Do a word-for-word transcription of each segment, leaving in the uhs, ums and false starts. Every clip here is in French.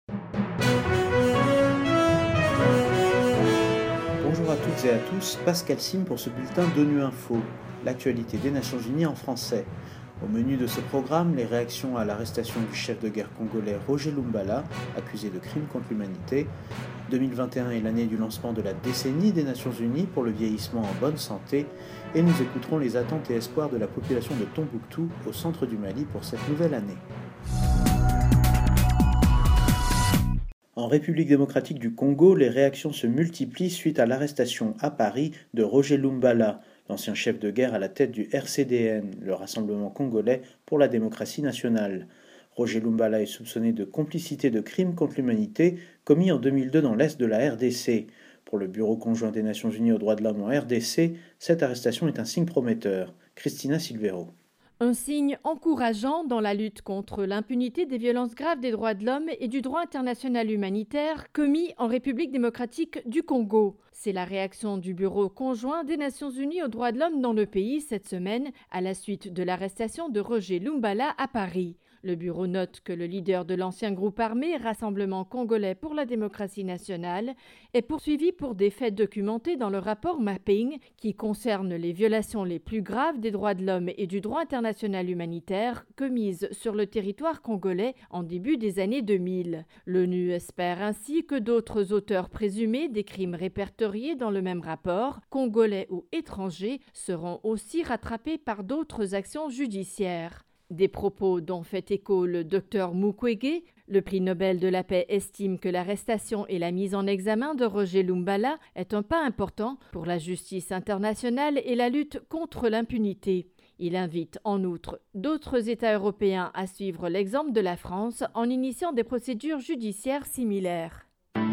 Bonjour à toutes et à tous, Pascal Sim pour ce bulletin d'ONU Info, l'actualité des Nations Unies en français. Au menu de ce programme, les réactions à l'arrestation du chef de guerre congolais Roger Lumbala, accusé de crimes contre l'humanité. deux mille vingt et un est l'année du lancement de la décennie des Nations Unies pour le vieillissement en bonne santé, et nous écouterons les attentes et espoirs de la population de Tombouctou, au centre du Mali, pour cette nouvelle année. En République démocratique du Congo, les réactions se multiplient suite à l'arrestation à Paris de Roger Lumbala, l'ancien chef de guerre à la tête du R C D N, le Rassemblement congolais pour la démocratie nationale. Roger Lumbala est soupçonné de complicité de crimes contre l'humanité commis en deux mille deux dans l'est de la R D C. Pour le Bureau conjoint des Nations Unies aux droits de l'homme en R D C, cette arrestation est un signe prometteur. Christina Silvero. Un signe encourageant dans la lutte contre l'impunité des violences graves des droits de l'homme et du droit international humanitaire commis en République démocratique du Congo. C'est la réaction du Bureau conjoint des Nations Unies aux droits de l'homme dans le pays cette semaine à la suite de l'arrestation de Roger Lumbala à Paris. Le bureau note que le leader de l'ancien groupe armé Rassemblement congolais pour la démocratie nationale est poursuivi pour des faits documentés dans le rapport Mapping qui concerne les violations les plus graves des droits de l'homme et du droit international humanitaire commises sur le territoire congolais en début des années deux mille. L'ONU espère ainsi que d'autres auteurs présumés des crimes répertoriés dans le même rapport, congolais ou étrangers, seront aussi rattrapés par d'autres actions judiciaires. Des propos dont fait écho le docteur Mukwege, le prix Nobel de la paix estime que l'arrestation et la mise en examen de Roger Lumbala est un pas important pour la justice internationale et la lutte contre l'impunité. Il invite en outre d'autres États européens à suivre l'exemple de la France en initiant des procédures judiciaires similaires.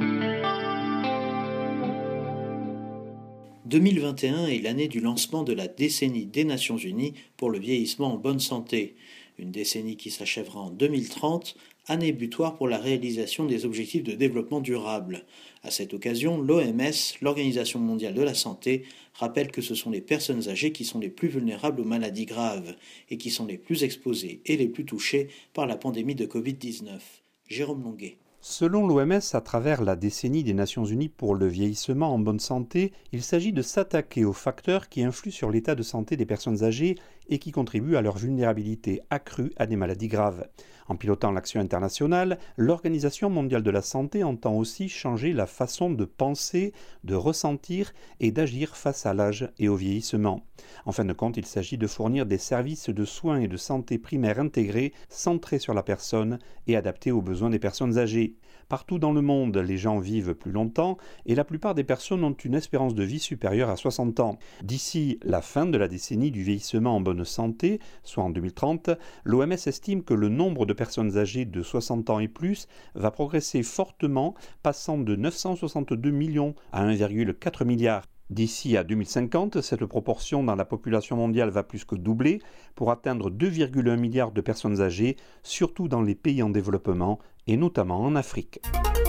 deux mille vingt et un est l'année du lancement de la décennie des Nations Unies pour le vieillissement en bonne santé. Une décennie qui s'achèvera en deux mille trente, année butoir pour la réalisation des objectifs de développement durable. À cette occasion, l'O M S, l'Organisation mondiale de la santé, rappelle que ce sont les personnes âgées qui sont les plus vulnérables aux maladies graves et qui sont les plus exposées et les plus touchées par la pandémie de covid dix-neuf. Jérôme Longuet. Selon l'O M S, à travers la décennie des Nations Unies pour le vieillissement en bonne santé, il s'agit de s'attaquer aux facteurs qui influent sur l'état de santé des personnes âgées et qui contribuent à leur vulnérabilité accrue à des maladies graves. En pilotant l'action internationale, l'Organisation mondiale de la santé entend aussi changer la façon de penser, de ressentir et d'agir face à l'âge et au vieillissement. En fin de compte, il s'agit de fournir des services de soins et de santé primaires intégrés, centrés sur la personne et adaptés aux besoins des personnes âgées. Partout dans le monde, les gens vivent plus longtemps et la plupart des personnes ont une espérance de vie supérieure à soixante ans. D'ici la fin de la décennie du vieillissement en bonne santé, soit en deux mille trente, l'O M S estime que le nombre de personnes âgées de soixante ans et plus va progresser fortement, passant de neuf cent soixante-deux millions à un virgule quatre milliard. D'ici à deux mille cinquante, cette proportion dans la population mondiale va plus que doubler pour atteindre deux virgule un milliards de personnes âgées, surtout dans les pays en développement et notamment en Afrique.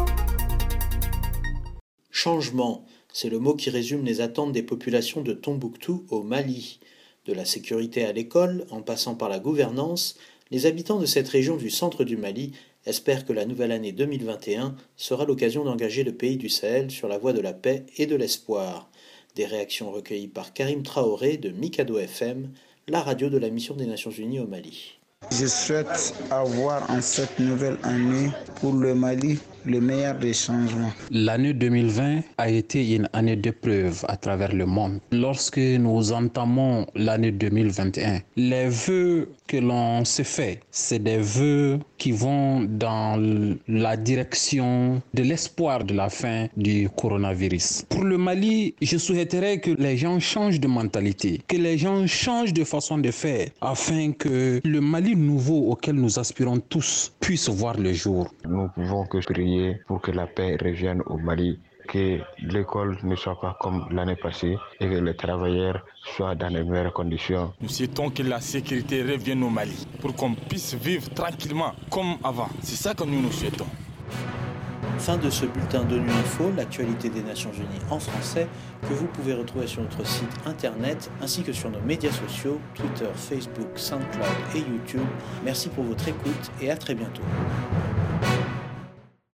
Changement, c'est le mot qui résume les attentes des populations de Tombouctou au Mali. De la sécurité à l'école, en passant par la gouvernance, les habitants de cette région du centre du Mali espèrent que la nouvelle année deux mille vingt et un sera l'occasion d'engager le pays du Sahel sur la voie de la paix et de l'espoir. Des réactions recueillies par Karim Traoré de Mikado F M, la radio de la mission des Nations Unies au Mali. Je souhaite avoir en cette nouvelle année pour le Mali le meilleur des changements. L'année deux mille vingt a été une année d'épreuve à travers le monde. Lorsque nous entamons l'année deux mille vingt et un, les vœux que l'on se fait, c'est des vœux qui vont dans la direction de l'espoir de la fin du coronavirus. Pour le Mali, je souhaiterais que les gens changent de mentalité, que les gens changent de façon de faire, afin que le Mali nouveau auquel nous aspirons tous puisse voir le jour. Nous pouvons que prier pour que la paix revienne au Mali, que l'école ne soit pas comme l'année passée et que les travailleurs soient dans les meilleures conditions. Nous souhaitons que la sécurité revienne au Mali pour qu'on puisse vivre tranquillement comme avant. C'est ça que nous nous souhaitons. Fin de ce bulletin d'ONU Info, l'actualité des Nations Unies en français, que vous pouvez retrouver sur notre site internet ainsi que sur nos médias sociaux, Twitter, Facebook, SoundCloud et YouTube. Merci pour votre écoute et à très bientôt.